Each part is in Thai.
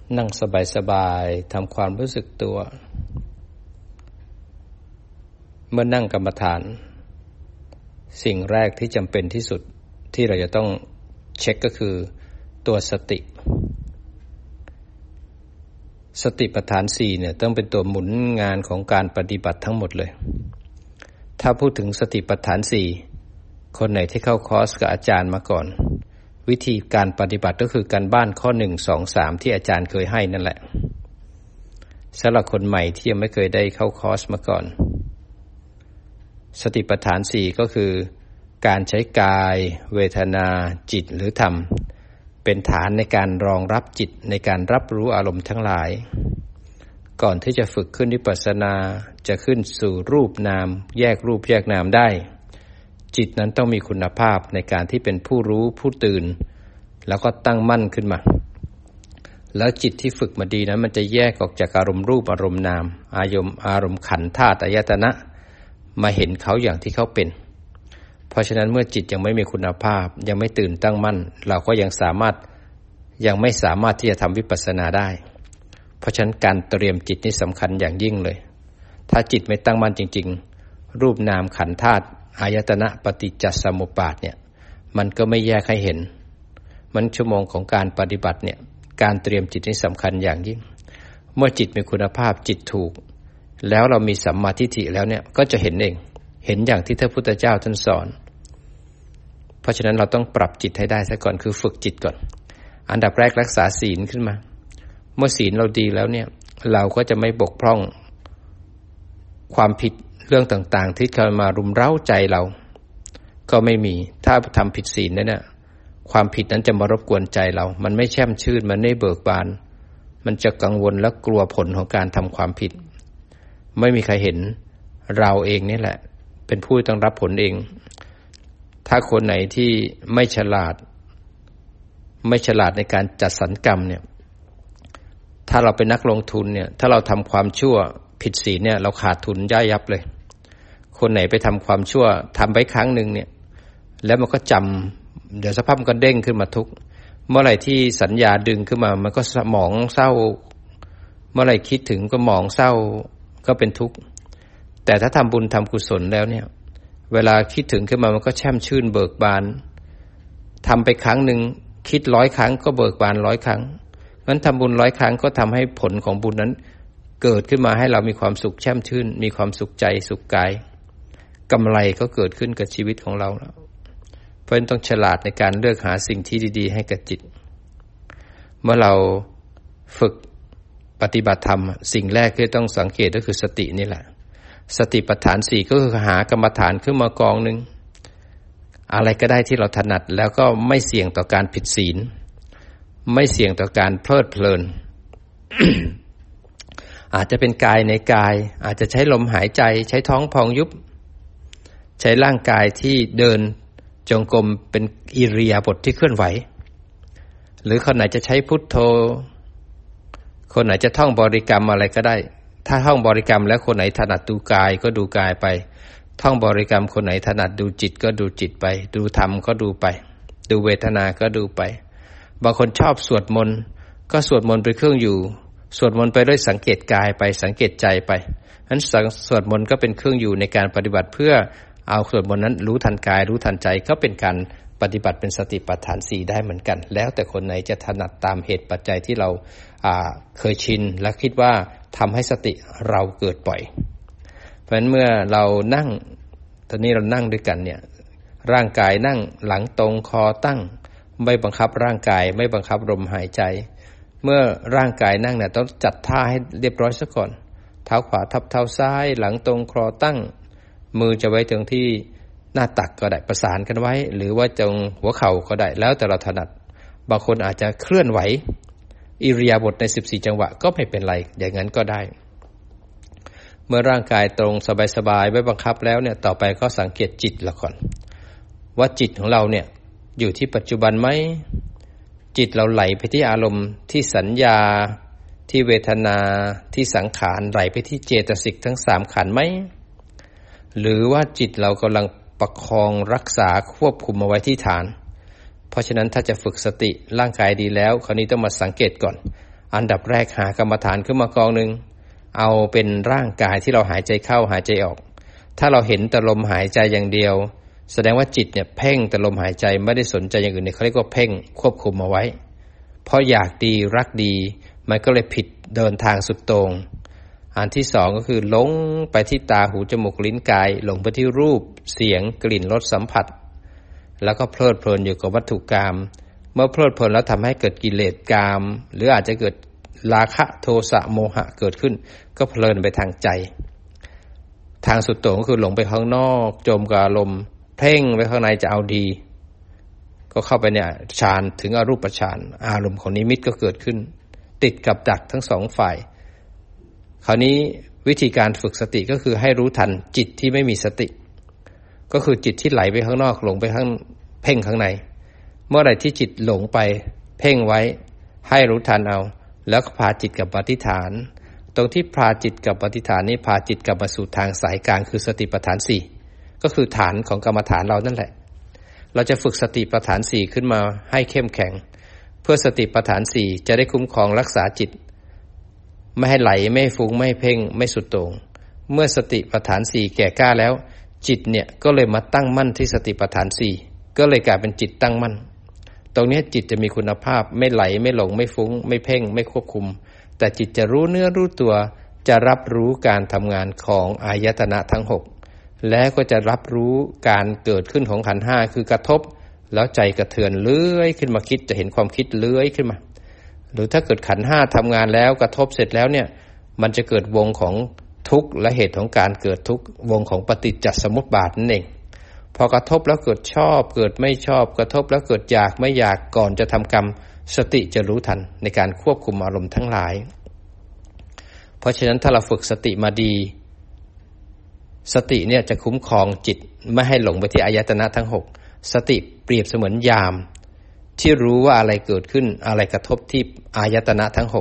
นั่งสบายๆทำความรู้สึกตัวเมื่อนั่งกรรมฐานสิ่งแรกที่จำเป็นที่สุดที่เราจะต้องเช็คก็คือตัวสติปัฏฐาน4เนี่ยต้องเป็นตัวหมุนงานของการปฏิบัติทั้งหมดเลยถ้าพูดถึงสติปัฏฐาน4คนไหนที่เข้าคอร์สกับอาจารย์มาก่อนวิธีการปฏิบัติก็คือการบ้านข้อ1 2 3ที่อาจารย์เคยให้นั่นแหละสำหรับคนใหม่ที่ยังไม่เคยได้เข้าคอร์สมาก่อนสติปัฏฐาน4ก็คือการใช้กายเวทนาจิตหรือธรรมเป็นฐานในการรองรับจิตในการรับรู้อารมณ์ทั้งหลายก่อนที่จะฝึกขึ้นวิปัสสนาจะขึ้นสู่รูปนามแยกรูปแยกนามได้จิตนั้นต้องมีคุณภาพในการที่เป็นผู้รู้ผู้ตื่นแล้วก็ตั้งมั่นขึ้นมาแล้วจิตที่ฝึกมาดีนั้นมันจะแยกออกจากอารมณ์รูปอารมณ์นามอารมณ์ขันธ์ธาตุอายตนะมาเห็นเขาอย่างที่เขาเป็นเพราะฉะนั้นเมื่อจิตยังไม่มีคุณภาพยังไม่ตื่นตั้งมั่นเราก็ยังไม่สามารถที่จะทำวิปัสสนาได้เพราะฉะนั้นการเตรียมจิตนี่สำคัญอย่างยิ่งเลยถ้าจิตไม่ตั้งมั่นจริงๆรูปนามขันธ์ธาตุอายตนะปฏิจจสมุปบาทเนี่ยมันก็ไม่แยกให้เห็นมันชั่วโมงของการปฏิบัติเนี่ยการเตรียมจิตนี่สำคัญอย่างยิ่งเมื่อจิตมีคุณภาพจิตถูกแล้วเรามีสัมมาทิฏฐิแล้วเนี่ยก็จะเห็นเองเห็นอย่างที่พระพุทธเจ้าท่านสอนเพราะฉะนั้นเราต้องปรับจิตให้ได้ซะก่อนคือฝึกจิตก่อนอันดับแรกรักษาศีลขึ้นมาเมื่อศีลเราดีแล้วเนี่ยเราก็จะไม่บกพร่องความผิดเรื่องต่างๆที่เข้ามารุมเร้าใจเราก็ไม่มีถ้าทำผิดศีลเนี่ยความผิดนั้นจะมารบกวนใจเรามันไม่แช่มชื่นมันไม่เบิกบานมันจะกังวลและกลัวผลของการทำความผิดไม่มีใครเห็นเราเองนี่แหละเป็นผู้ต้องรับผลเองถ้าคนไหนที่ไม่ฉลาดในการจัดสรรกรรมเนี่ยถ้าเราเป็นนักลงทุนเนี่ยถ้าเราทำความชั่วผิดศีลเนี่ยเราขาดทุนย่อยยับเลยคนไหนไปทำความชั่วทำไปครั้งหนึ่งเนี่ยแล้วมันก็จำเดี๋ยวสภาพมันก็เด้งขึ้นมาทุกเมื่อไหร่ที่สัญญาดึงขึ้นมามันก็หมองเศร้าเมื่อไหร่คิดถึงก็หมองเศร้าก็เป็นทุกข์แต่ถ้าทำบุญทำกุศลแล้วเนี่ยเวลาคิดถึงขึ้นมามันก็แช่มชื่นเบิกบานทำไปครั้งหนึ่งคิด100 ครั้งก็เบิกบาน100 ครั้งงั้นทำบุญ100 ครั้งก็ทำให้ผลของบุญนั้นเกิดขึ้นมาให้เรามีความสุขแช่มชื่นมีความสุขใจสุขกายกำไรก็เกิดขึ้นกับชีวิตของเราเพราะฉะนั้นต้องฉลาดในการเลือกหาสิ่งที่ดีๆให้กับจิตเมื่อเราฝึกปฏิบัติธรรมสิ่งแรกที่ต้องสังเกตก็คือสตินี่แหละสติปัฏฐาน4ก็คือหากรรมฐานขึ้นมากองนึงอะไรก็ได้ที่เราถนัดแล้วก็ไม่เสี่ยงต่อการผิดศีลไม่เสี่ยงต่อการเพลิดเพลิน อาจจะเป็นกายในกายอาจจะใช้ลมหายใจใช้ท้องพองยุบใช้ร่างกายที่เดินจงกรมเป็นอิริยาบถที่เคลื่อนไหวหรือคนไหนจะใช้พุทโธคนไหนจะท่องบริกรรมอะไรก็ได้ถ้าท่องบริกรรมแล้วคนไหนถนัดดูกายก็ดูกายไปท่องบริกรรมคนไหนถนัดดูจิตก็ดูจิตไปดูธรรมก็ดูไปดูเวทนาก็ดูไปบางคนชอบสวดมนต์ก็สวดมนต์เป็นเครื่องอยู่สวดมนต์ไปด้วยสังเกตกายไปสังเกตใจไปนั้นสวดมนต์ก็เป็นเครื่องอยู่ในการปฏิบัติเพื่อเอาสวดมนต์นั้นรู้ทันกายรู้ทันใจก็เป็นการปฏิบัติเป็นสติปัฏฐาน4ได้เหมือนกันแล้วแต่คนไหนจะถนัดตามเหตุปัจจัยที่เราเคยชินและคิดว่าทำให้สติเราเกิดบ่อยเพราะฉะนั้นเมื่อเรานั่งตอนนี้เรานั่งด้วยกันเนี่ยร่างกายนั่งหลังตรงคอตั้งไม่บังคับร่างกายไม่บังคับลมหายใจเมื่อร่างกายนั่งเนี่ยต้องจัดท่าให้เรียบร้อยซะก่อนเท้าขวาทับเท้าซ้ายหลังตรงคอตั้งมือจะไว้ตรงที่หน้าตักก็ได้ประสานกันไว้หรือว่าตรงหัวเข่าก็ได้แล้วแต่เราถนัดบางคนอาจจะเคลื่อนไหวอิริยาบถใน14 จังหวะก็ไม่เป็นไรอย่างนั้นก็ได้เมื่อร่างกายตรงสบายๆไม่บังคับแล้วเนี่ยต่อไปก็สังเกตจิตละก่อนว่าจิตของเราเนี่ยอยู่ที่ปัจจุบันไหมจิตเราไหลไปที่อารมณ์ที่สัญญาที่เวทนาที่สังขารไหลไปที่เจตสิกทั้ง3 ขันธ์ไหมหรือว่าจิตเรากำลังประคองรักษาควบคุมเอาไว้ที่ฐานเพราะฉะนั้นถ้าจะฝึกสติร่างกายดีแล้วคราวนี้ต้องมาสังเกตก่อนอันดับแรกหากรรมฐานขึ้นมากองหนึ่งเอาเป็นร่างกายที่เราหายใจเข้าหายใจออกถ้าเราเห็นแต่ลมหายใจอย่างเดียวแสดงว่าจิตเนี่ยเพ่งแต่ลมหายใจไม่ได้สนใจอย่างอื่นเนี่ยเขาเรียกว่าเพ่งควบคุมเอาไว้เพราะอยากดีรักดีมันก็เลยผิดเดินทางสุดโต่งอันที่สองก็คือหลงไปที่ตาหูจมูกลิ้นกายหลงไปที่รูปเสียงกลิ่นรสสัมผัสแล้วก็เพลิดเพลินอยู่กับวัตถุกรรมเมื่อเพลิดเพลินแล้วทำให้เกิดกิเลสกามหรืออาจจะเกิดราคะโทสะโมหะเกิดขึ้นก็เพลินไปทางใจทางสุดโต่งก็คือหลงไปข้างนอกจมกับอารมณ์เพ่งไปข้างในจะเอาดีก็เข้าไปเนี่ยฌานถึงอรูปฌานอารมณ์ของนิมิตก็เกิดขึ้นติดกับดักทั้งสองฝ่ายคราวนี้วิธีการฝึกสติก็คือให้รู้ทันจิตที่ไม่มีสติก็คือจิตที่ไหลไปข้างนอกหลงไปข้างเพ่งข้างในเมื่อไหร่ที่จิตหลงไปเพ่งไว้ให้รู้ทันเอาแล้วก็พาจิตกลับมาที่ฐานตรงที่พาจิตกลับมาที่ฐานนี้พาจิตกลับมาสู่ทางสายกลางคือสติปัฏฐาน4ก็คือฐานของกรรมฐานเรานั่นแหละเราจะฝึกสติปัฏฐาน4ขึ้นมาให้เข้มแข็งเพื่อสติปัฏฐาน4จะได้คุ้มครองรักษาจิตไม่ให้ไหลไม่ฟุ้งไม่เพ่งไม่สุดโต่งเมื่อสติปัฏฐาน4แก่กล้าแล้วจิตเนี่ยก็เลยมาตั้งมั่นที่สติปัฏฐาน4ก็เลยกลายเป็นจิตตั้งมั่นตรงนี้จิตจะมีคุณภาพไม่ไหลไม่หลงไม่ฟุ้งไม่เพ่งไม่ควบคุมแต่จิตจะรู้เนื้อรู้ตัวจะรับรู้การทำงานของอายตนะทั้ง6และก็จะรับรู้การเกิดขึ้นของขันธ์5คือกระทบแล้วใจกระเทือนเลื้อยขึ้นมาคิดจะเห็นความคิดเลื้อยขึ้นมาหรือถ้าเกิดขันธ์5ทำงานแล้วกระทบเสร็จแล้วเนี่ยมันจะเกิดวงของทุกข์และเหตุของการเกิดทุกข์วงของปฏิจจสมุปบาทนั่นเองพอกระทบแล้วเกิดชอบเกิดไม่ชอบกระทบแล้วเกิดอยากไม่อยากก่อนจะทำกรรมสติจะรู้ทันในการควบคุมอารมณ์ทั้งหลายเพราะฉะนั้นถ้าเราฝึกสติมาดีสติเนี่ยจะคุ้มครองจิตไม่ให้หลงไปที่อายตนะทั้ง6สติเปรียบเสมือนยามที่รู้ว่าอะไรเกิดขึ้นอะไรกระทบที่อายตนะทั้ง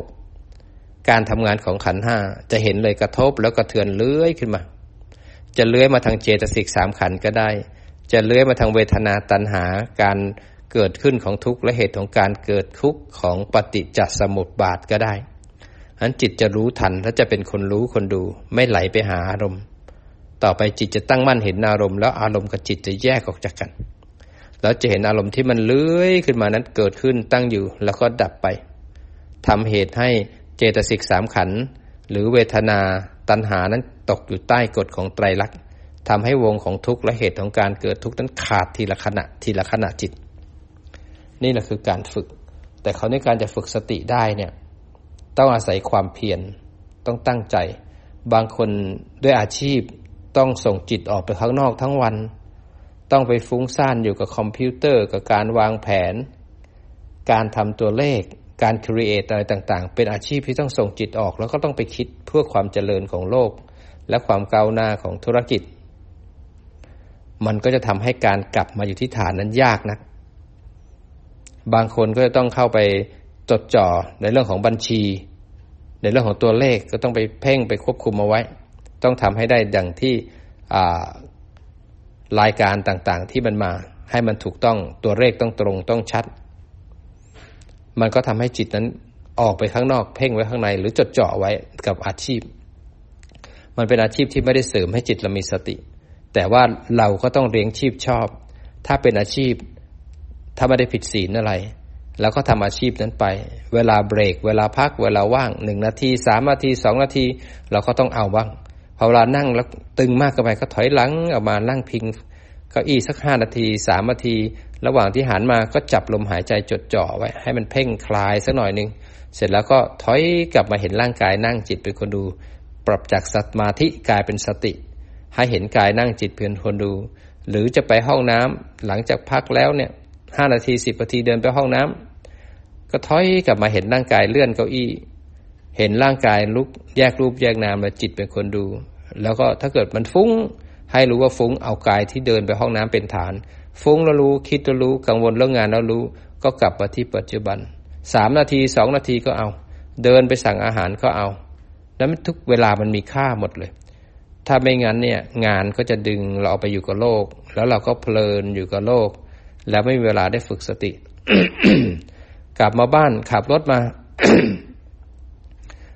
6การทำงานของขันธ์5จะเห็นเลยกระทบแล้วกระเทือนเลื้อยขึ้นมาจะเลื้อยมาทางเจตสิก3ขันธ์ก็ได้จะเลื้อยมาทางเวทนาตัณหาการเกิดขึ้นของทุกข์และเหตุของการเกิดทุกข์ของปฏิจจสมุปบาทก็ได้อันจิตจะรู้ทันและจะเป็นคนรู้คนดูไม่ไหลไปหาอารมณ์ต่อไปจิตจะตั้งมั่นเห็นอารมณ์แล้วอารมณ์กับจิตจะแยกออกจากกันแล้วจะเห็นอารมณ์ที่มันเลื้อยขึ้นมานั้นเกิดขึ้นตั้งอยู่แล้วก็ดับไปทำเหตุให้เจตสิก3ขันธ์หรือเวทนาตัณหานั้นตกอยู่ใต้กฎของไตรลักษณ์ทำให้วงของทุกข์และเหตุของการเกิดทุกข์นั้นขาดทีละขณะทีละขณะจิตนี่แหละคือการฝึกแต่เขาในการจะฝึกสติได้เนี่ยต้องอาศัยความเพียรต้องตั้งใจบางคนด้วยอาชีพต้องส่งจิตออกไปข้างนอกทั้งวันต้องไปฟุ้งซ่านอยู่กับคอมพิวเตอร์กับการวางแผนการทำตัวเลขการครีเอทอะไรต่างๆเป็นอาชีพที่ต้องส่งจิตออกแล้วก็ต้องไปคิดเพื่อความเจริญของโลกและความก้าวหน้าของธุรกิจมันก็จะทำให้การกลับมาอยู่ที่ฐานนั้นยากนักบางคนก็จะต้องเข้าไปจดจ่อในเรื่องของบัญชีในเรื่องของตัวเลขก็ต้องไปเพ่งไปควบคุมเอาไว้ต้องทำให้ได้ดังที่รายการต่างๆที่มันมาให้มันถูกต้องตัวเลขต้องตรงต้องชัดมันก็ทำให้จิตนั้นออกไปข้างนอกเพ่งไว้ข้างในหรือจดจ่อไว้กับอาชีพมันเป็นอาชีพที่ไม่ได้เสริมให้จิตเรามีสติแต่ว่าเราก็ต้องเลี้ยงชีพชอบถ้าเป็นอาชีพถ้าไม่ได้ผิดศีลอะไรแล้วก็ทำอาชีพนั้นไปเวลาเบรกเวลาพักเวลาว่าง1นาที3นาที2นาทีเราก็ต้องเอาบ้างพอเวลานั่งแล้วตึงมากเกินไปก็ถอยหลังออกมานั่งพิงเก้าอี้สัก5นาที3นาทีระหว่างที่หันมาก็จับลมหายใจจดจ่อไว้ให้มันเพ่งคลายสักหน่อยนึงเสร็จแล้วก็ถอยกลับมาเห็นร่างกายนั่งจิตเป็นคนดูปรับจากสมาธิกลายเป็นสติให้เห็นกายนั่งจิตเป็นคนดูหรือจะไปห้องน้ำหลังจากพักแล้วเนี่ย5นาที10นาทีเดินไปห้องน้ำก็ถอยกลับมาเห็นร่างกายเลื่อนเก้าอี้เห็นร่างกายลุกแยกรูปแยกนามแล้วจิตเป็นคนดูแล้วก็ถ้าเกิดมันฟุ้งให้รู้ว่าฟุ้งเอากายที่เดินไปห้องน้ำเป็นฐานฟุ้งแล้วรู้คิดแล้วรู้กังวลเรื่องงานแล้วรู้ก็กลับมาที่ปัจจุบัน3นาที2นาทีก็เอาเดินไปสั่งอาหารก็เอาแล้วทุกเวลามันมีค่าหมดเลยถ้าไม่งั้นเนี่ยงานก็จะดึงเราเอาไปอยู่กับโลกแล้วเราก็เพลินอยู่กับโลกแล้วไม่มีเวลาได้ฝึกสติ กลับมาบ้านขับรถมา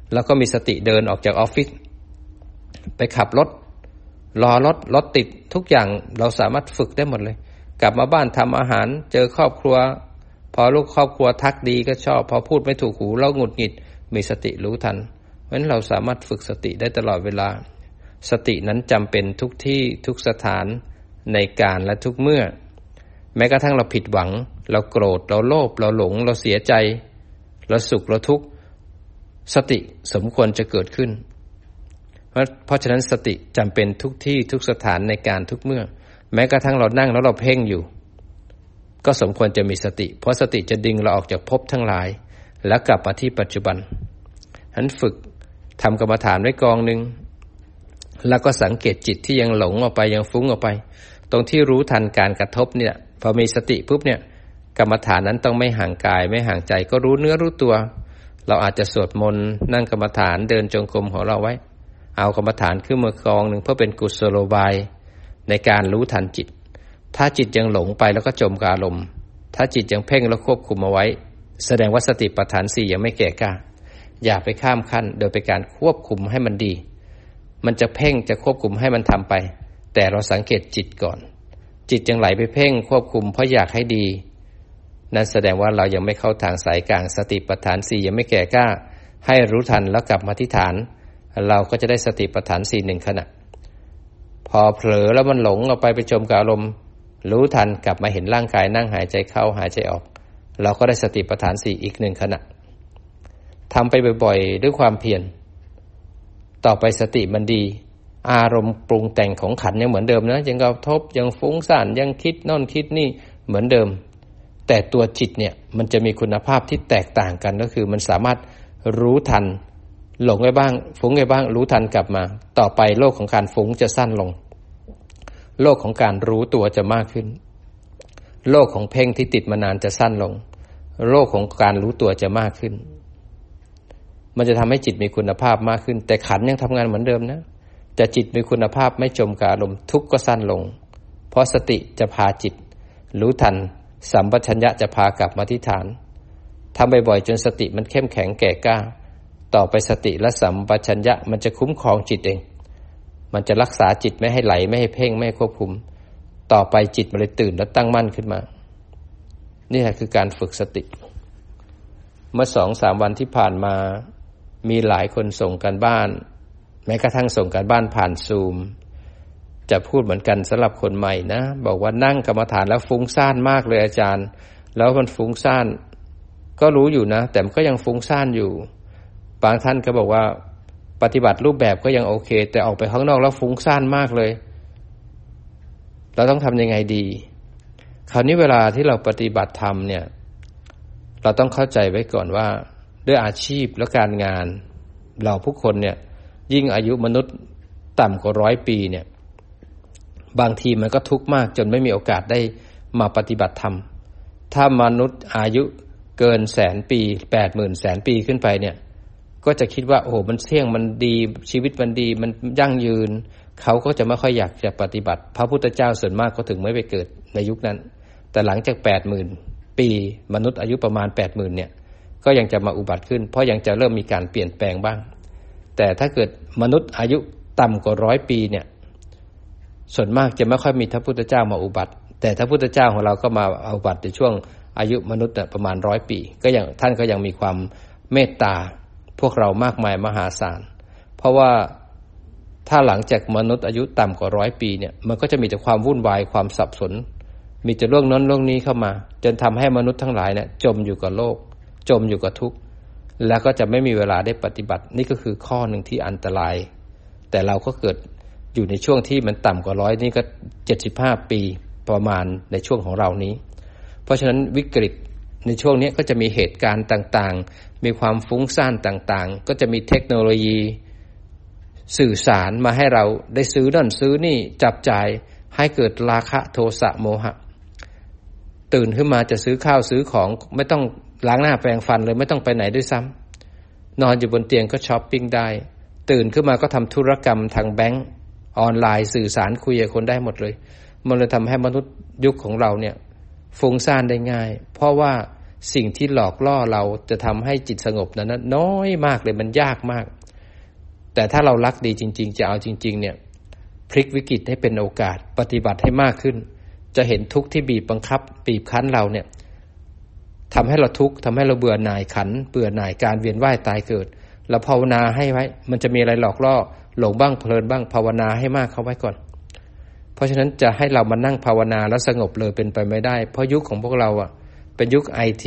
แล้วก็มีสติเดินออกจากออฟฟิศไปขับรถรอรถติดทุกอย่างเราสามารถฝึกได้หมดเลยกลับมาบ้านทำอาหารเจอครอบครัวพอลูกครอบครัวทักดีก็ชอบพอพูดไม่ถูกหูเราหงุดหงิดมีสติรู้ทันเพราะฉะนั้นเราสามารถฝึกสติได้ตลอดเวลาสตินั้นจำเป็นทุกที่ทุกสถานในการและทุกเมื่อแม้กระทั่งเราผิดหวังเราโกรธเราโลภเราหลงเราเสียใจเราสุขเราทุกข์สติสมควรจะเกิดขึ้นเพราะฉะนั้นสติจำเป็นทุกที่ทุกสถานในการทุกเมื่อแม้กระทั่งเรานั่งแล้วเราเพ่งอยู่ก็สมควรจะมีสติเพราะสติจะดึงเราออกจากภพทั้งหลายแล้วกลับมาที่ปัจจุบันฉะนั้นฝึกทำกรรมฐานไว้กองนึงแล้วก็สังเกตจิตที่ยังหลงออกไปยังฟุ้งออกไปตรงที่รู้ทันการกระทบเนี่ยพอมีสติปุ๊บเนี่ยกรรมฐานนั้นต้องไม่ห่างกายไม่ห่างใจก็รู้เนื้อรู้ตัวเราอาจจะสวดมนต์นั่งกรรมฐานเดินจงกรมของเราไว้เอากรรมฐานขึ้นมากองหนึ่งเพื่อเป็นกุศโลบายในการรู้ทันจิตถ้าจิตยังหลงไปแล้วก็จมกับอารมณ์ถ้าจิตยังเพ่งแล้วควบคุมเอาไว้แสดงว่าสติปัฏฐาน4ยังไม่แก่กล้าอย่าไปข้ามขั้นโดยเป็นการควบคุมให้มันดีมันจะเพ่งจะควบคุมให้มันทำไปแต่เราสังเกตจิตก่อนจิตยังไหลไปเพ่งควบคุมเพราะอยากให้ดีนั่นแสดงว่าเรายังไม่เข้าทางสายกลางสติปัฏฐาน4ยังไม่แก่กล้าให้รู้ทันแล้วกลับมาที่ฐานเราก็จะได้สติปัฏฐาน4 1ขณะพอเผลอแล้วมันหลงเอาไปจมกับอารมณ์รู้ทันกลับมาเห็นร่างกายนั่งหายใจเข้าหายใจออกเราก็ได้สติปัฏฐาน4อีก1ขณะทำไปบ่อยๆด้วยความเพียรต่อไปสติมันดีอารมณ์ปรุงแต่งของขันยังเหมือนเดิมนะยังกระทบยังฟุ้งซ่านยังคิดโน่นคิดนี่เหมือนเดิมแต่ตัวจิตเนี่ยมันจะมีคุณภาพที่แตกต่างกันก็คือมันสามารถรู้ทันหลงไปบ้างฟุ้งไปบ้างรู้ทันกลับมาต่อไปโลกของการฟุ้งจะสั้นลงโลกของการรู้ตัวจะมากขึ้นโลกของเพ่งที่ติดมานานจะสั้นลงโลกของการรู้ตัวจะมากขึ้นมันจะทำให้จิตมีคุณภาพมากขึ้นแต่ขันยังทำงานเหมือนเดิมนะแต่จิตมีคุณภาพไม่จมกับอารมณ์ทุกข์ก็สั้นลงเพราะสติจะพาจิตรู้ทันสัมปชัญญะจะพากลับมาที่ฐานทำบ่อยๆจนสติมันเข้มแข็งแก่กล้าต่อไปสติและสัมปชัญญะมันจะคุ้มครองจิตเองมันจะรักษาจิตไม่ให้ไหลไม่ให้เพ่งไม่ให้ควบคุมต่อไปจิตมันเลยตื่นและตั้งมั่นขึ้นมานี่แหละคือการฝึกสติเมื่อ 2-3 วันที่ผ่านมามีหลายคนส่งกันบ้านแม้กระทั่งส่งกันบ้านผ่านซูมจะพูดเหมือนกันสำหรับคนใหม่นะบอกว่านั่งกรรมฐานแล้วฟุ้งซ่านมากเลยอาจารย์แล้วมันฟุ้งซ่านก็รู้อยู่นะแต่มันก็ยังฟุ้งซ่านอยู่บางท่านก็บอกว่าปฏิบัติรูปแบบก็ยังโอเคแต่ออกไปข้างนอกแล้วฟุ้งซ่านมากเลยเราต้องทำยังไงดีคราวนี้เวลาที่เราปฏิบัติธรรมเนี่ยเราต้องเข้าใจไว้ก่อนว่าด้วยอาชีพและการงานเราผู้คนเนี่ยยิ่งอายุมนุษย์ต่ำกว่า100 ปีเนี่ยบางทีมันก็ทุกข์มากจนไม่มีโอกาสได้มาปฏิบัติธรรมถ้ามนุษย์อายุเกิน100,000 ปี80,000 แสนปีขึ้นไปเนี่ยก็จะคิดว่าโอ้โหมันเที่ยงมันดีชีวิตมันดีมันยั่งยืนเขาก็จะไม่ค่อยอยากจะปฏิบัติพระพุทธเจ้าส่วนมากก็ถึงไม่ไปเกิดในยุคนั้นแต่หลังจาก80,000 ปีมนุษย์อายุประมาณ80,000เนี่ยก็ยังจะมาอุบัติขึ้นเพราะยังจะเริ่มมีการเปลี่ยนแปลงบ้างแต่ถ้าเกิดมนุษย์อายุต่ำกว่า100 ปีเนี่ยส่วนมากจะไม่ค่อยมีพระพุทธเจ้ามาอุบัติแต่พระพุทธเจ้าของเราก็มาอุบัติในช่วงอายุมนุษย์ประมาณ100 ปีก็ยังท่านก็ยังมีความเมตตาพวกเรามากมายมหาศาลเพราะว่าถ้าหลังจากมนุษย์อายุต่ำกว่า100 ปีเนี่ยมันก็จะมีแต่ความวุ่นวายความสับสนมีแต่เรื่องนั้นเรื่องนี้เข้ามาจนทำให้มนุษย์ทั้งหลายเนี่ยจมอยู่กับโลกจมอยู่กับทุกข์แล้วก็จะไม่มีเวลาได้ปฏิบัตินี่ก็คือข้อหนึ่งที่อันตรายแต่เราก็เกิดอยู่ในช่วงที่มันต่ำกว่า100นี่ก็75 ปีประมาณในช่วงของเรานี้เพราะฉะนั้นวิกฤตในช่วงนี้ก็จะมีเหตุการณ์ต่างๆมีความฟุ้งซ่านต่างๆก็จะมีเทคโนโลยีสื่อสารมาให้เราได้ซื้อนั่นซื้อนี่จับจ่ายให้เกิดราคะโทสะโมหะตื่นขึ้นมาจะซื้อข้าวซื้อของไม่ต้องล้างหน้าแปรงฟันเลยไม่ต้องไปไหนด้วยซ้ำนอนอยู่บนเตียงก็ช้อปปิ้งได้ตื่นขึ้นมาก็ทำธุรกรรมทางแบงก์ออนไลน์สื่อสารคุยกับคนได้หมดเลยมันเลยทำให้มนุษย์ยุคของเราเนี่ยฟุ้งซ่านได้ง่ายเพราะว่าสิ่งที่หลอกล่อเราจะทำให้จิตสงบนั้นน้อยมากเลยมันยากมากแต่ถ้าเรารักดีจริงๆจะเอาจริงๆเนี่ยพลิกวิกฤตให้เป็นโอกาสปฏิบัติให้มากขึ้นจะเห็นทุกข์ที่บีบบังคับบีบคั้นเราเนี่ยทำให้เราทุกข์ทำให้เราเบื่อหน่ายขันเบื่อหน่ายการเวียนว่ายตายเกิดเราภาวนาให้ไว้มันจะมีอะไรหลอกล่อหลงบ้างเพลินบ้างภาวนาให้มากเข้าไว้ก่อนเพราะฉะนั้นจะให้เรามานั่งภาวนาแล้วสงบเลยเป็นไปไม่ได้เพราะยุคของพวกเราเป็นยุค IT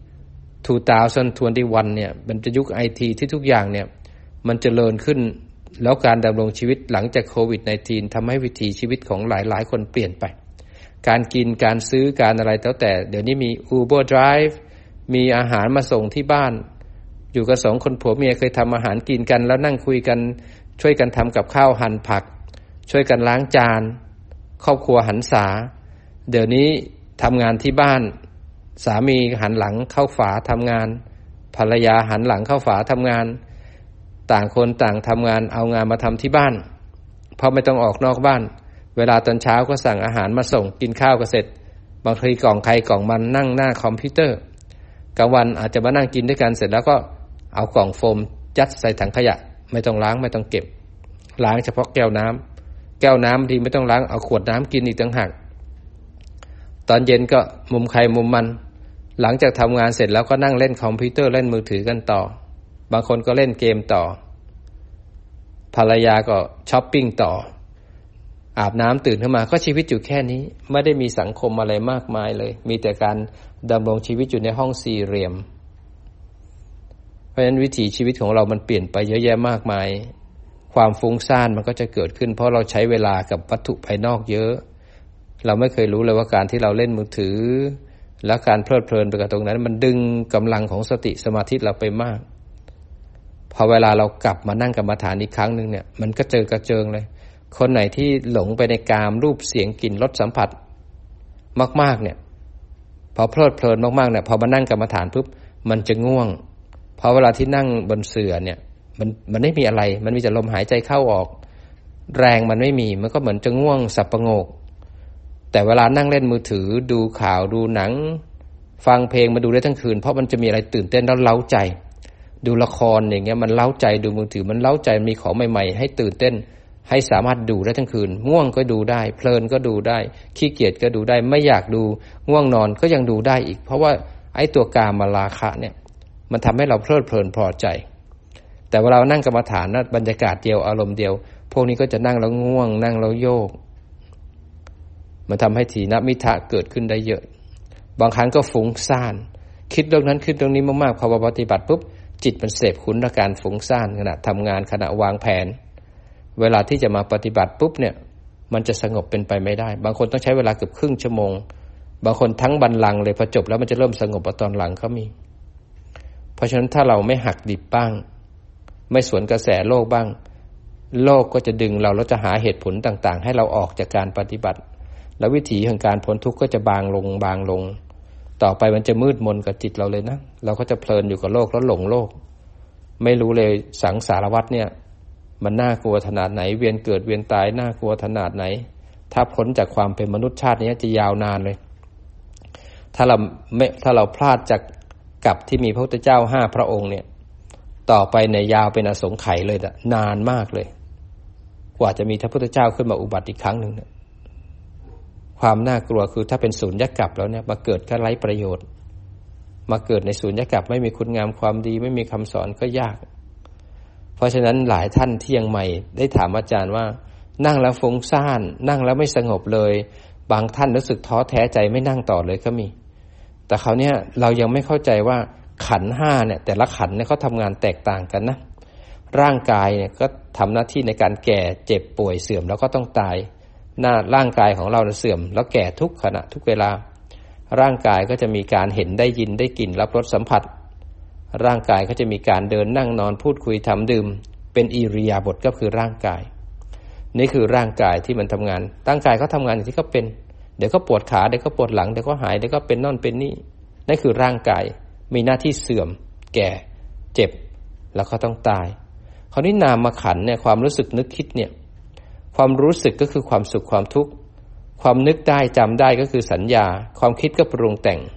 2021เนี่ยมันจะยุค IT ที่ทุกอย่างเนี่ยมันเจริญขึ้นแล้วการดำรงชีวิตหลังจากโควิด -19 ทำให้วิถีชีวิตของหลายๆคนเปลี่ยนไปการกินการซื้อการอะไรแล้วแต่เดี๋ยวนี้มี Uber Drive มีอาหารมาส่งที่บ้านอยู่กัน2คนผัวเมียเคยทำอาหารกินกันแล้วนั่งคุยกันช่วยกันทำกับข้าวหั่นผักช่วยกันล้างจานครอบครัวหันษาเดี๋ยวนี้ทำงานที่บ้านสามีหันหลังเข้าฝาทำงานภรรยาหันหลังเข้าฝาทำงานต่างคนต่างทำงานเอางานมาทำที่บ้านเพราะไม่ต้องออกนอกบ้านเวลาตอนเช้าก็สั่งอาหารมาส่งกินข้าวก็เสร็จบางทีกล่องใครกล่องมันนั่งหน้าคอมพิวเตอร์กลางวันอาจจะมานั่งกินด้วยกันเสร็จแล้วก็เอากล่องโฟมยัดใส่ถังขยะไม่ต้องล้างไม่ต้องเก็บล้างเฉพาะแก้วน้ำทีไม่ต้องล้างเอาขวดน้ำกินอีกต่างหากตอนเย็นก็มุมใครมุมมันหลังจากทำงานเสร็จแล้วก็นั่งเล่นคอมพิวเตอร์เล่นมือถือกันต่อบางคนก็เล่นเกมต่อภรรยาก็ช้อปปิ้งต่ออาบน้ำตื่นขึ้นมาก็ชีวิตอยู่แค่นี้ไม่ได้มีสังคมอะไรมากมายเลยมีแต่การดำรงชีวิตอยู่ในห้องสี่เหลี่ยมเพราะฉะนั้นวิถีชีวิตของเรามันเปลี่ยนไปเยอะแยะมากมายความฟุ้งซ่านมันก็จะเกิดขึ้นเพราะเราใช้เวลากับวัตถุภายนอกเยอะเราไม่เคยรู้เลยว่าการที่เราเล่นมือถือและการเพลิดเพลินไปกับตรงนั้นมันดึงกำลังของสติสมาธิเราไปมากพอเวลาเรากลับมานั่งกรรมฐานอีกครั้งนึงเนี่ยมันก็กระเจิงเลยคนไหนที่หลงไปในกามรูปเสียงกลิ่นรสสัมผัสมากๆเนี่ยพอเพลิดเพลินมากๆเนี่ยพอมานั่งกรรมฐานปุ๊บมันจะง่วงเพราะเวลาที่นั่งบนเสื่อเนี่ยมันไม่มีอะไรมันมีแต่ลมหายใจเข้าออกแรงมันไม่มีมันก็เหมือนจะง่วงสับประงกแต่เวลานั่งเล่นมือถือดูข่าวดูหนังฟังเพลงมาดูได้ทั้งคืนเพราะมันจะมีอะไรตื่นเต้นแล้วเร้าใจดูละครอย่างเงี้ยมันเร้าใจดูมือถือมันเร้าใจมีของใหม่ๆให้ตื่นเต้นให้สามารถดูได้ทั้งคืนง่วงก็ดูได้เพลินก็ดูได้ขี้เกียจก็ดูได้ไม่อยากดูง่วงนอนก็ยังดูได้อีกเพราะว่าไอ้ตัวกามราคะเนี่ยมันทำให้เราเพลิดเพลินพอใจแต่เวลานั่งกรรมฐานนะบรรยากาศเดียวอารมณ์เดียวพวกนี้ก็จะนั่งแล้วง่วงนั่งแล้วโยกมันทำให้ถีนมิทะเกิดขึ้นได้เยอะบางครั้งก็ฟุ้งซ่านคิดเรื่องนั้นคิดเรื่องนี้มากๆพอปฏิบัติปุ๊บจิตมันเสพคุ้นกับการฟุ้งซ่านขณะทำงานขณะวางแผนเวลาที่จะมาปฏิบัติปุ๊บเนี่ยมันจะสงบเป็นไปไม่ได้บางคนต้องใช้เวลาเกือบครึ่งชั่วโมงบางคนทั้งบัลลังก์เลยพอจบแล้วมันจะเริ่มสงบตอนหลังก็มีเพราะฉะนั้นถ้าเราไม่หักดิบบ้างไม่สวนกระแสโลกบ้างโลกก็จะดึงเราแล้วจะหาเหตุผลต่างๆให้เราออกจากการปฏิบัติแล้ววิถีของการพ้นทุกข์ก็จะบางลงต่อไปมันจะมืดมนกับจิตเราเลยนะเราก็จะเพลินอยู่กับโลกแล้วหลงโลกไม่รู้เลยสังสารวัฏเนี่ยมันน่ากลัวขนาดไหนเวียนเกิดเวียนตายน่ากลัวขนาดไหนถ้าพ้นจากความเป็นมนุษย์ชาตินี้จะยาวนานเลยถ้าเราพลาดจากกับที่มีพระพุทธเจ้า5พระองค์เนี่ยต่อไปเนี่ยยาวเป็นอสงไขยเลยนะนานมากเลยกว่าจะมีพระพุทธเจ้าขึ้นมาอุบัติอีกครั้งนึงเนี่ยความน่ากลัวคือถ้าเป็นสูญญากาศแล้วเนี่ยมาเกิดก็ไร้ประโยชน์มาเกิดในสูญญากาศไม่มีคุณงามความดีไม่มีคำสอนก็ยากเพราะฉะนั้นหลายท่านที่ยังใหม่ได้ถามอาจารย์ว่านั่งแล้วฟุ้งซ่านนั่งแล้วไม่สงบเลยบางท่านรู้สึกท้อแท้ใจไม่นั่งต่อเลยก็มีแต่คราวนี้เรายังไม่เข้าใจว่าขันธ์5เนี่ยแต่ละขันธ์เนี่ยเขาทำงานแตกต่างกันนะร่างกายเนี่ยก็ทำหน้าที่ในการแก่เจ็บป่วยเสื่อมแล้วก็ต้องตายร่างกายของเราเสื่อมแล้วแก่ทุกขณะทุกเวลาร่างกายก็จะมีการเห็นได้ยินได้กลิ่นรับรสสัมผัสร่างกายก็จะมีการเดินนั่งนอนพูดคุยทำดื่มเป็นอิริยาบถก็คือร่างกายนี่คือร่างกายที่มันทำงานร่างกายเขาทำงานอย่างที่เขาเป็นเดี๋ยวก็ปวดขาเดี๋ยวก็ปวดหลังเดี๋ยวก็หายเดี๋ยวก็เป็นนั่นเป็นนี่นั่นคือร่างกายมีหน้าที่เสื่อมแก่เจ็บแล้วก็ต้องตายคราวนี้นามขันธ์เนี่ยความรู้สึกนึกคิดเนี่ยความรู้สึกก็คือความสุขความทุกข์ความนึกได้จำได้ก็คือสัญญาความคิดก็ปรุงแต่ง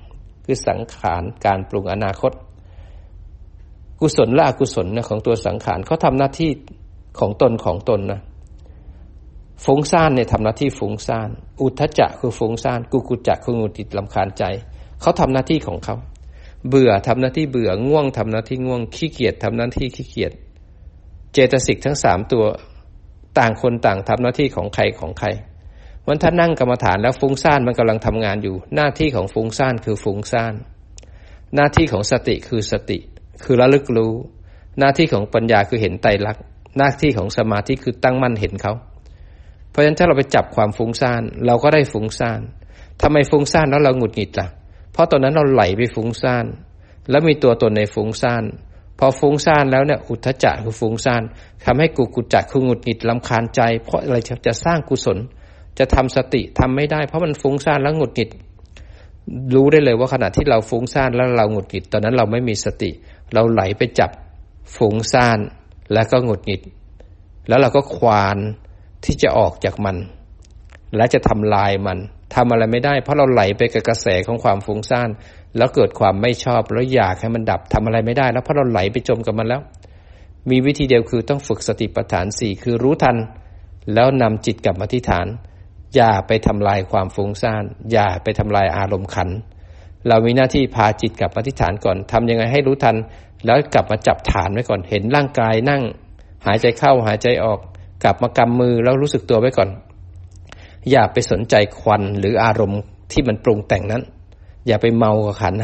คือสังขารการปรุงอนาคตกุศลและอกุศลนะของตัวสังขารเขาทำหน้าที่ของตนนะฟุ้งซ่านเนี่ยทำหน้าที่ฟุ้งซ่านอุทธัจจะคือฟุ้งซ่านกุกุจจะคือหงุดหงิดรำคาญใจเขาทำหน้าที่ของเขาเบื่อทำหน้าที่เบื่อง่วงทำหน้าที่ง่วงขี้เกียจทำหน้าที่ขี้เกียจเจตสิกทั้ง3ตัวต่างคนต่างทำหน้าที่ของใครวันถ้านั่งกรรมฐานแล้วฟุ้งซ่านมันกำลังทำงานอยู่หน้าที่ของฟุ้งซ่านคือฟุ้งซ่านหน้าที่ของสติคือสติคือระลึกรู้หน้าที่ของปัญญาคือเห็นไตรลักษณ์หน้าที่ของสมาธิคือตั้งมั่นเห็นเขาเพราะฉะนั้นถ้าเราไปจับความฟุ้งซ่านเราก็ได้ฟุ้งซ่านทำไมฟุ้งซ่านแล้วเราหงุดหงิดล่ะเพราะตอนนั้นเราไหลไปฟุ้งซ่านแล้วมีตัวตนในฟุ้งซ่านพอฟุ้งซ่านแล้วเนี่ยอุทธัจจะคือฟุ้งซ่านทำให้กุกุจจะคือหงุดหงิดรำคาญใจเพราะอะไรจะสร้างกุศลจะทำสติทำไม่ได้เพราะมันฟุ้งซ่านแล้วหงุดหงิดรู้ได้เลยว่าขณะที่เราฟุ้งซ่านแล้วเราหงุดหงิดตอนนั้นเราไม่มีสติเราไหลไปจับฟุ้งซ่านแล้วก็หงุดหงิดแล้วเราก็ควานที่จะออกจากมันและจะทำลายมันทำอะไรไม่ได้เพราะเราไหลไปกับกระแสของความฟุ้งซ่านแล้วเกิดความไม่ชอบแล้วอยากให้มันดับทำอะไรไม่ได้แล้วเพราะเราไหลไปจมกับมันแล้วมีวิธีเดียวคือต้องฝึกสติปัฏฐาน4คือรู้ทันแล้วนำจิตกลับมาที่ฐานอย่าไปทำลายความฟุ้งซ่านอย่าไปทำลายอารมณ์ขันเรามีหน้าที่พาจิตกลับมาที่ฐานก่อนทำยังไงให้รู้ทันแล้วกลับมาจับฐานไว้ก่อนเห็นร่างกายนั่งหายใจเข้าหายใจออกกลับมากำมือแล้วรู้สึกตัวไว้ก่อนอย่าไปสนใจควันหรืออารมณ์ที่มันปรุงแต่งนั้นอย่าไปเมากับขันธ์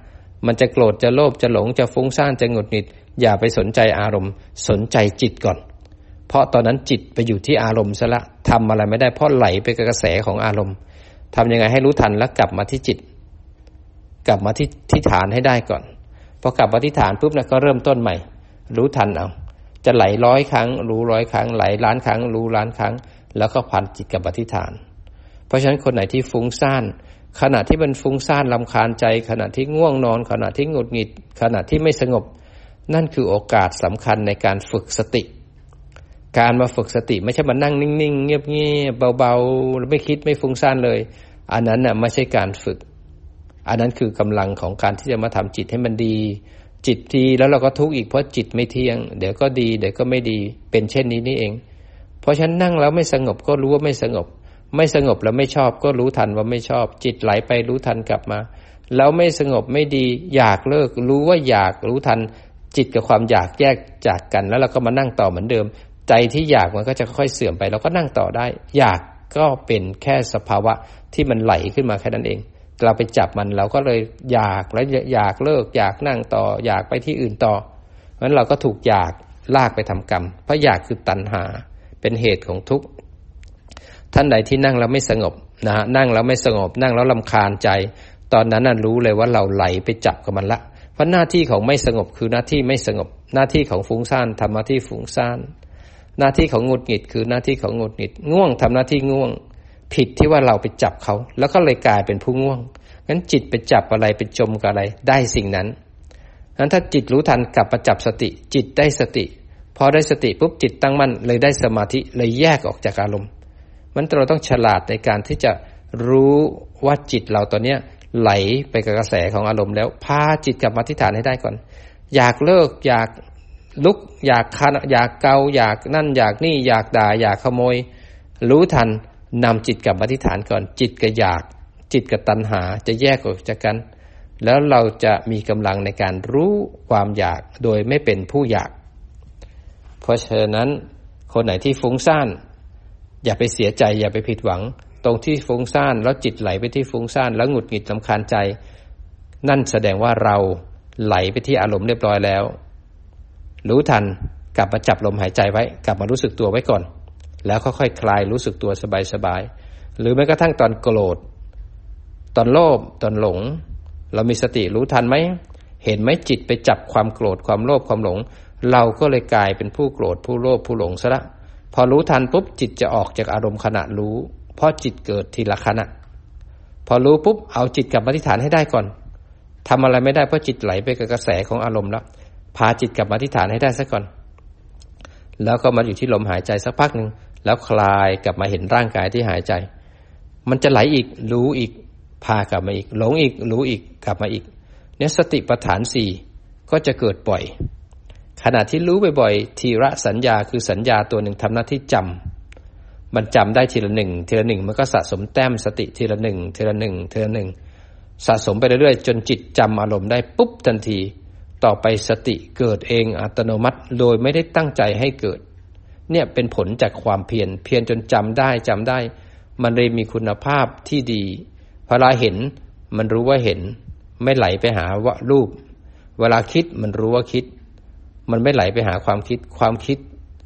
5มันจะโกรธจะโลภจะหลงจะฟุ้งซ่านจะหงุดหงิดอย่าไปสนใจอารมณ์สนใจจิตก่อนเพราะตอนนั้นจิตไปอยู่ที่อารมณ์ซะละทำอะไรไม่ได้เพราะไหลไปกับกระแสของอารมณ์ทำยังไงให้รู้ทันแล้วกลับมาที่จิตกลับมาที่ฐานให้ได้ก่อนพอกลับมาที่ฐานปุ๊บนะก็เริ่มต้นใหม่รู้ทันเอาจะไหล100 ครั้งรู้100 ครั้งไหลล้านครั้งรู้ล้านครั้งแล้วก็พันจิตกลับมาที่ฐานเพราะฉะนั้นคนไหนที่ฟุ้งซ่านขณะที่มันฟุ้งซ่านรำคาญใจขณะที่ง่วงนอนขณะที่หงุดหงิดขณะที่ไม่สงบนั่นคือโอกาสสำคัญในการฝึกสติการมาฝึกสติไม่ใช่มานั่งนิ่งๆเงียบๆเบาๆแล้วไม่คิดไม่ฟุ้งซ่านเลยอันนั้นน่ะไม่ใช่การฝึกอันนั้นคือกำลังของการที่จะมาทำจิตให้มันดีจิตดีแล้วเราก็ทุกข์อีกเพราะจิตไม่เที่ยงเดี๋ยวก็ดีเดี๋ยวก็ไม่ดีเป็นเช่นนี้นี่เองเพราะฉะนั้นนั่งแล้วไม่สงบก็รู้ว่าไม่สงบไม่สงบแล้วไม่ชอบก็รู้ทันว่าไม่ชอบจิตไหลไปรู้ทันกลับมาแล้วไม่สงบไม่ดีอยากเลิกรู้ว่าอยากรู้ทันจิตกับความอยากแยกจากกันแล้วเราก็มานั่งต่อเหมือนเดิมใจที่อยากมันก็จะค่อยเสื่อมไปเราก็นั่งต่อได้อยากก็เป็นแค่สภาวะที่มันไหลขึ้นมาแค่นั้นเองเราไปจับมันเราก็เลยอยากแล้วอยากเลิกอยากนั่งต่ออยากไปที่อื่นต่อเพราะฉะนั้นเราก็ถูกอยากลากไปทำกรรมเพราะอยากคือตัณหาเป็นเหตุของทุกข์ท่านใดที่นั่งแล้วไม่สงบนะนั่งแล้วไม่สงบนั่งแล้วรำคาญใจตอนนั้นน่ะรู้เลยว่าเราไหลไปจับกับมันละเพราะหน้าที่ของไม่สงบคือหน้าที่ไม่สงบหน้าที่ของฟุ้งซ่านทำหน้าที่ฟุ้งซ่านหน้าที่ของหงุดหงิดคือหน้าที่ของหงุดหงิดง่วงทำหน้าที่ง่วงผิดที่ว่าเราไปจับเขาแล้วก็เลยกลายเป็นผู้ง่วงงั้นจิตไปจับอะไรไปจมกับอะไรได้สิ่งนั้นงั้นถ้าจิตรู้ทันกลับมาจับสติจิตได้สติพอได้สติปุ๊บจิตตั้งมั่นเลยได้สมาธิเลยแยกออกจากอารมณ์มันเราต้องฉลาดในการที่จะรู้ว่าจิตเราตอนเนี้ยไหลไปกับกระแสของอารมณ์แล้วพาจิตกลับมาที่ฐานให้ได้ก่อนอยากเลิกอยากลุกอยากคันอยากเกาอยากนั่นอยากนี่อยากด่าอยากขโมยรู้ทันนำจิตกลับมาที่ฐานก่อนจิตกับอยากจิตกับตัณหาจะแยกออกจากกันแล้วเราจะมีกำลังในการรู้ความอยากโดยไม่เป็นผู้อยากเพราะฉะนั้นคนไหนที่ฟุ้งซ่านอย่าไปเสียใจอย่าไปผิดหวังตรงที่ฟุ้งซ่านแล้วจิตไหลไปที่ฟุ้งซ่านแล้วหงุดหงิดรำคาญใจนั่นแสดงว่าเราไหลไปที่อารมณ์เรียบร้อยแล้วรู้ทันกลับมาจับลมหายใจไว้กลับมารู้สึกตัวไว้ก่อนแล้วค่อยๆ คลายรู้สึกตัวสบายๆหรือแม้กระทั่งตอนโกรธตอนโลภตอนหลงเรามีสติรู้ทันไหมเห็นไหมจิตไปจับความโกรธความโลภความหลงเราก็เลยกลายเป็นผู้โกรธผู้โลภผู้หลงซะละพอรู้ทันปุ๊บจิตจะออกจากอารมณ์ขณะรู้เพราะจิตเกิดทีละขณะพอรู้ปุ๊บเอาจิตกลับมาที่ฐานให้ได้ก่อนทำอะไรไม่ได้เพราะจิตไหลไปกับกระแสของอารมณ์แล้วพาจิตกลับมาที่ฐานให้ได้ซะก่อนแล้วก็มาอยู่ที่ลมหายใจสักพักนึงแล้วคลายกลับมาเห็นร่างกายที่หายใจมันจะไหลอีกรู้อีกพากลับมาอีกหลงอีกรู้อีกกลับมาอีกเนี่ยสติปัฏฐาน4ก็จะเกิดบ่อยขณะที่รู้บ่อยๆทีละสัญญาคือสัญญาตัวหนึ่งทำหน้าที่จำมันจำได้ทีละหนึ่งทีละหนึ่งมันก็สะสมแต้มสติทีละหนึ่งทีละหนึ่งทีละหนึ่งสะสมไปเรื่อยๆจนจิตจำอารมณ์ได้ปุ๊บทันทีต่อไปสติเกิดเองอัตโนมัติโดยไม่ได้ตั้งใจให้เกิดเนี่ยเป็นผลจากความเพียรจนจำได้มันเลยมีคุณภาพที่ดีเวลาเห็นมันรู้ว่าเห็นไม่ไหลไปหาว่ารูปเวลาคิดมันรู้ว่าคิดมันไม่ไหลไปหาความคิด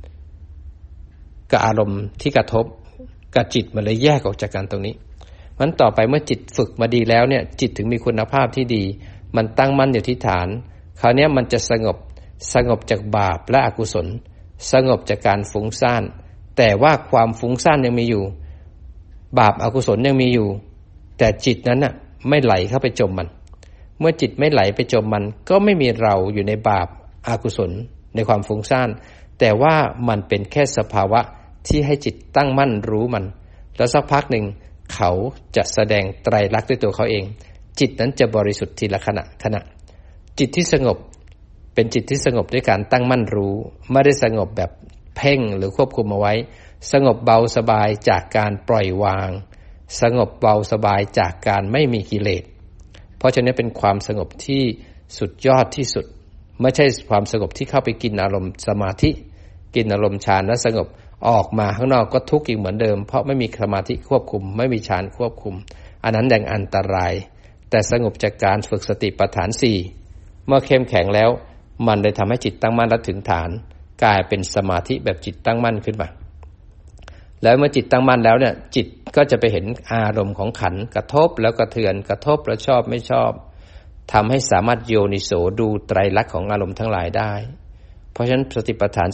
กับอารมณ์ที่กระทบกับจิตมันเลยแยกออกจากกันตรงนี้มันต่อไปเมื่อจิตฝึกมาดีแล้วเนี่ยจิตถึงมีคุณภาพที่ดีมันตั้งมั่นอยู่ที่ฐานคราวนี้มันจะสงบจากบาปและอกุศลสงบจากการฟุ้งซ่านแต่ว่าความฟุ้งซ่านยังมีอยู่บาปอกุศลยังมีอยู่แต่จิตนั้นน่ะไม่ไหลเข้าไปจมมันเมื่อจิตไม่ไหลไปจมมันก็ไม่มีเราอยู่ในบาปอกุศลในความฟุ้งซ่านแต่ว่ามันเป็นแค่สภาวะที่ให้จิตตั้งมั่นรู้มันแล้วสักพักหนึ่งเขาจะแสดงไตรลักษณ์ด้วยตัวเขาเองจิตนั้นจะบริสุทธิ์ทีละขณะจิตที่สงบเป็นจิตที่สงบด้วยการตั้งมั่นรู้ไม่ได้สงบแบบเพ่งหรือควบคุมเอาไว้สงบเบาสบายจากการปล่อยวางสงบเบาสบายจากการไม่มีกิเลสเพราะฉะนั้นเป็นความสงบที่สุดยอดที่สุดไม่ใช่ความสงบที่เข้าไปกินอารมณ์สมาธิกินอารมณ์ฌานแล้วสงบออกมาข้างนอกก็ทุกข์อีกเหมือนเดิมเพราะไม่มีสมาธิควบคุมไม่มีฌานควบคุมอันนั้นยังอันตรายแต่สงบจากการฝึกสติปัฏฐาน4เมื่อเข้มแข็งแล้วมันเลยทำให้จิตตั้งมั่นและถึงฐานกลายเป็นสมาธิแบบจิตตั้งมั่นขึ้นมาแล้วเมื่อจิตตั้งมั่นแล้วเนี่ยจิตก็จะไปเห็นอารมณ์ของขันธ์กระทบแล้วกระเทือนกระทบแล้วชอบไม่ชอบทำให้สามารถโยนิโสดูไตรลักษณ์ของอารมณ์ทั้งหลายได้เพราะฉะนั้นสติปัฏฐาน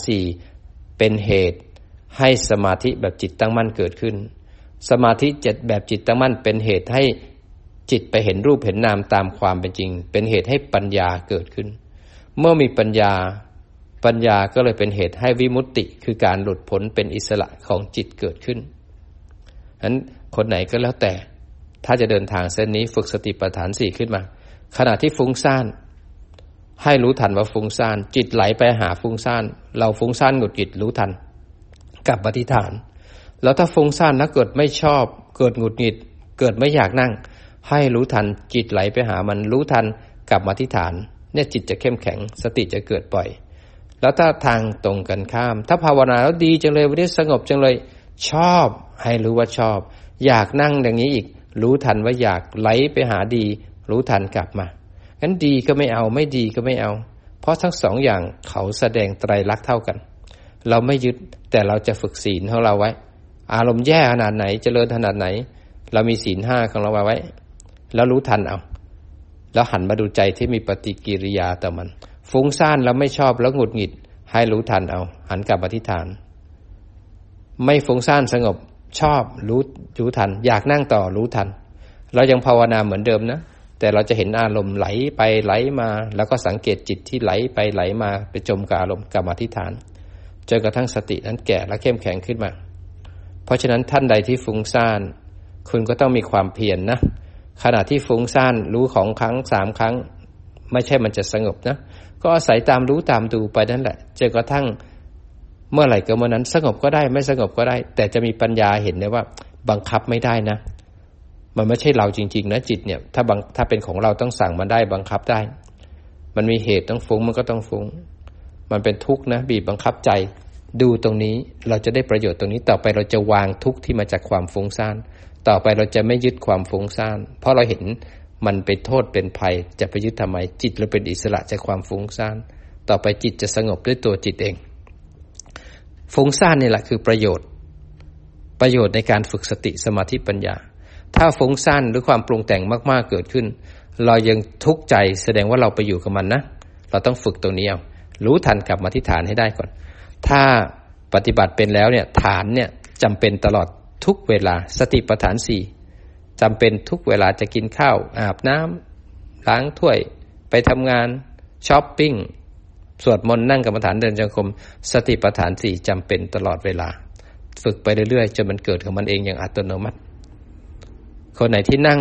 4เป็นเหตุให้สมาธิแบบจิตตั้งมั่นเกิดขึ้นสมาธิแบบจิตตั้งมั่นเป็นเหตุให้จิตไปเห็นรูปเห็นนามตามความเป็นจริงเป็นเหตุให้ปัญญาเกิดขึ้นเมื่อมีปัญญาก็เลยเป็นเหตุให้วิมุตติคือการหลุดพ้นเป็นอิสระของจิตเกิดขึ้นฉะนั้นคนไหนก็แล้วแต่ถ้าจะเดินทางเส้นนี้ฝึกสติปัฏฐาน4ขึ้นมาขณะที่ฟุ้งซ่านให้รู้ทันว่าฟุ้งซ่านจิตไหลไปหาฟุ้งซ่านเราฟุ้งซ่านหงุดหงิดรู้ทันกลับมาที่ฐานแล้วถ้าฟุ้งซ่านแล้วเกิดไม่ชอบเกิดหงุดหงิดเกิดไม่อยากนั่งให้รู้ทันจิตไหลไปหามันรู้ทันกลับมาที่ฐานเนี่ยจิตจะเข้มแข็งสติจะเกิดบ่อยแล้วถ้าทางตรงกันข้ามถ้าภาวนาแล้วดีจังเลยวันนี้สงบจังเลยชอบให้รู้ว่าชอบอยากนั่งอย่างนี้อีกรู้ทันว่าอยากไหลไปหาดีรู้ทันกลับมางั้นดีก็ไม่เอาไม่ดีก็ไม่เอาเพราะทั้งสองอย่างเขาแสดงไตรลักษณ์เท่ากันเราไม่ยึดแต่เราจะฝึกศีลของเราไว้อารมณ์แย่ขนาดไหนเจริญขนาดไหนเรามีศีล5ของเราไว้แล้วรู้ทันเอาแล้วหันมาดูใจที่มีปฏิกิริยาต่อมันฟุ้งซ่านแล้วไม่ชอบแล้วหงุดหงิดให้รู้ทันเอาหันกลับมาที่ฐานไม่ฟุ้งซ่านสงบชอบรู้ทันอยากนั่งต่อรู้ทันเรายังภาวนาเหมือนเดิมนะแต่เราจะเห็นอารมณ์ไหลไปไหลมาแล้วก็สังเกตจิตที่ไหลไปไหลมาไปจมกับอารมณ์กลับมาที่ฐานจนกระทั่งสตินั้นแก่และเข้มแข็งขึ้นมาเพราะฉะนั้นท่านใดที่ฟุ้งซ่านคุณก็ต้องมีความเพียรนะขณะที่ฟุ้งซ่านรู้ของครั้ง3ครั้งไม่ใช่มันจะสงบนะก็อาศัยตามรู้ตามดูไปนั่นแหละจนกระทั่งเมื่อไหร่ก็เมื่อนั้นสงบก็ได้ไม่สงบก็ได้แต่จะมีปัญญาเห็นได้ว่าบังคับไม่ได้นะมันไม่ใช่เราจริงๆนะจิตเนี่ยถ้าเป็นของเราต้องสั่งมันได้บังคับได้มันมีเหตุต้องฟุ้งมันก็ต้องฟุ้งมันเป็นทุกข์นะบีบบังคับใจดูตรงนี้เราจะได้ประโยชน์ตรงนี้ต่อไปเราจะวางทุกข์ที่มาจากความฟุ้งซ่านต่อไปเราจะไม่ยึดความฟุ้งซ่านเพราะเราเห็นมันเป็นโทษเป็นภัยจะไปยึดทำไมจิตเราเป็นอิสระจากความฟุ้งซ่านต่อไปจิตจะสงบด้วยตัวจิตเองฟุ้งซ่านนี่แหละคือประโยชน์ในการฝึกสติสมาธิปัญญาถ้าฟุ้งซ่านหรือความปรุงแต่งมากๆเกิดขึ้นเรายังทุกข์ใจแสดงว่าเราไปอยู่กับมันนะเราต้องฝึกตรงนี้เอารู้ทันกลับมาที่ฐานให้ได้ก่อนถ้าปฏิบัติเป็นแล้วเนี่ยฐานเนี่ยจำเป็นตลอดทุกเวลาสติปัฏฐาน4จำเป็นทุกเวลาจะกินข้าวอาบน้ำล้างถ้วยไปทำงานช้อปปิ้งสวดมนต์นั่งกรรมฐานเดินจงกรมสติปัฏฐาน4จำเป็นตลอดเวลาฝึกไปเรื่อยๆจนมันเกิดของมันเองอย่างอัตโนมัติคนไหนที่นั่ง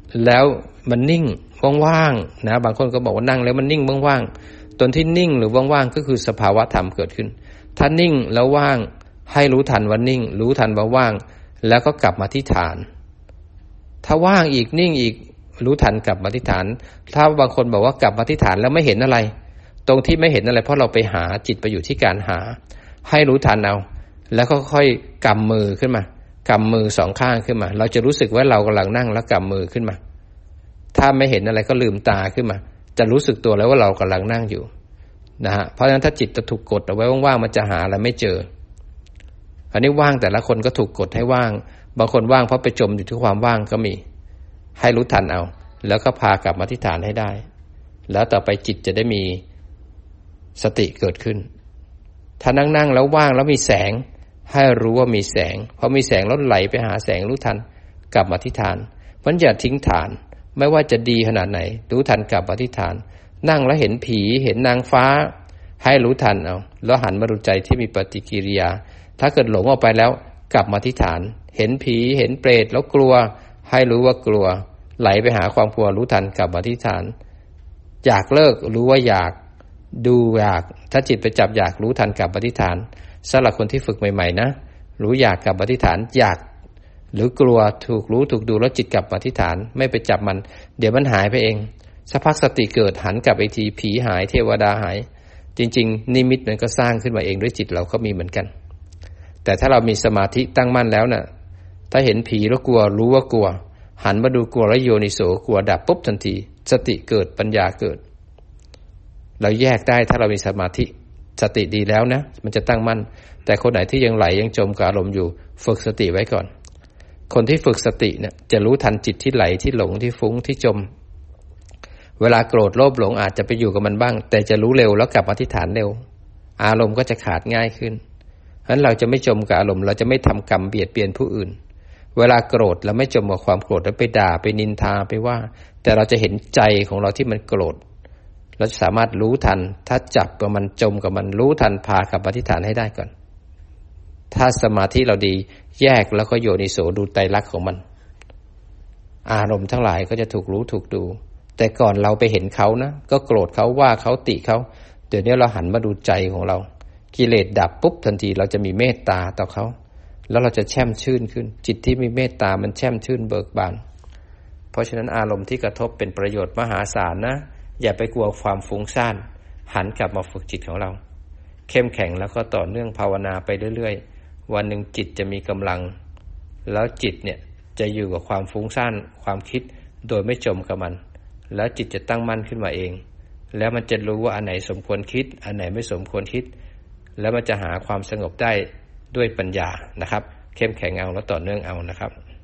แล้วมันนิ่งว่างๆนะบางคนก็บอกว่านั่งแล้วมันนิ่งว่างๆตนที่นิ่งหรือว่างๆก็คือสภาวะธรรมเกิดขึ้นถ้านิ่งแล้วว่างให้รู้ทันว่านิ่งรู้ทันว่าว่างแล้วก็กลับมาที่ฐานถ้าว่างอีกนิ่งอีกรู้ทันกลับมาที่ฐานถ้าบางคนบอกว่ากลับมาที่ฐานแล้วไม่เห็นอะไรตรงที่ไม่เห็นอะไรเพราะเราไปหาจิตไปอยู่ที่การหาให้รู้ทันเอาแล้วก็ค่อยกำมือขึ้นมากำมือสองข้างขึ้นมาเราจะรู้สึกว่าเรากำลังนั่งแล้วกำมือขึ้นมาถ้าไม่เห็นอะไรก็ลืมตาขึ้นมาจะรู้สึกตัวแล้วว่าเรากำลังนั่งอยู่นะฮะเพราะฉะนั้นถ้าจิตจะถูกกดเอาไว้ว่างๆมันจะหาอะไรไม่เจออันนี้ว่างแต่ละคนก็ถูกกดให้ว่างบางคนว่างเพราะไปจมอยู่ที่ความว่างก็มีให้รู้ทันเอาแล้วก็พากลับมาที่ฐานให้ได้แล้วต่อไปจิตจะได้มีสติเกิดขึ้นถ้านั่งแล้วว่างแล้วมีแสงให้รู้ว่ามีแสงพอมีแสงแล้วไหลไปหาแสงรู้ทันกลับมาที่ฐานมันอย่าทิ้งฐานไม่ว่าจะดีขนาดไหนรู้ทันกลับมาที่ฐานนั่งแล้วเห็นผีเห็นนางฟ้าให้รู้ทันเอาแล้วหันมาดูใจที่มีปฏิกิริยาถ้าเกิดหลงออกไปแล้วกลับมาที่ฐานเห็นผีเห็นเปรตแล้วกลัวให้รู้ว่ากลัวไหลไปหาความกลัวรู้ทันกลับมาที่ฐานอยากเลิกรู้ว่าอยากดูอยากถ้าจิตไปจับอยากรู้ทันกลับมาที่ฐานสำหรับคนที่ฝึกใหม่ๆนะรู้อยากกลับมาที่ฐานอยากหรือกลัวถูกรู้ถูกดูแล้วจิตกลับมาที่ฐานไม่ไปจับมันเดี๋ยวมันหายไปเองสักพักสติเกิดหันกลับอีกทีผีหายเทวดาหายจริงๆนิมิตมันก็สร้างขึ้นมาเองด้วยจิตเราก็มีเหมือนกันแต่ถ้าเรามีสมาธิตั้งมั่นแล้วน่ะถ้าเห็นผีแล้วกลัวรู้ว่ากลัวหันมาดูกลัวแล้วโยนิโสกลัวดับปุ๊บทันทีสติเกิดปัญญาเกิดเราแยกได้ถ้าเรามีสมาธิสติดีแล้วนะมันจะตั้งมั่นแต่คนไหนที่ยังไหลยังจมกับอารมณ์อยู่ฝึกสติไว้ก่อนคนที่ฝึกสติเนี่ยจะรู้ทันจิตที่ไหลที่หลงที่ฟุ้งที่จมเวลาโกรธโลภหลงอาจจะไปอยู่กับมันบ้างแต่จะรู้เร็วแล้วกลับมาที่ฐานเร็วอารมณ์ก็จะขาดง่ายขึ้นฉะนั้นเราจะไม่จมกับอารมณ์เราจะไม่ทำกรรมเบียดเบียนผู้อื่นเวลาโกรธเราไม่จมกับความโกรธแล้วไปด่าไปนินทาไปว่าแต่เราจะเห็นใจของเราที่มันโกรธเราสามารถรู้ทันถ้าจับกับมันจมกับมันรู้ทันพากลับมาที่ฐานให้ได้ก่อนถ้าสมาธิเราดีแยกแล้วก็โยนิโสดูไตรลักษณ์ของมันอารมณ์ทั้งหลายก็จะถูกรู้ถูกดูแต่ก่อนเราไปเห็นเขานะก็โกรธเขาว่าเขาติเขาเดี๋ยวนี้เราหันมาดูใจของเรากิเลสดับปุ๊บทันทีเราจะมีเมตตาต่อเขาแล้วเราจะแช่มชื่นขึ้นจิตที่มีเมตตามันแช่มชื่นเบิกบานเพราะฉะนั้นอารมณ์ที่กระทบเป็นประโยชน์มหาศาลนะอย่าไปกลัวความฟุ้งซ่านหันกลับมาฝึกจิตของเราเข้มแข็งแล้วก็ต่อเนื่องภาวนาไปเรื่อยๆวันหนึ่งจิตจะมีกำลังแล้วจิตเนี่ยจะอยู่กับความฟุ้งซ่านความคิดโดยไม่จมกับมันแล้วจิตจะตั้งมั่นขึ้นมาเองแล้วมันจะรู้ว่าอันไหนสมควรคิดอันไหนไม่สมควรคิดแล้วมันจะหาความสงบได้ด้วยปัญญานะครับเข้มแข็งเอาแล้วต่อเนื่องเอานะครับ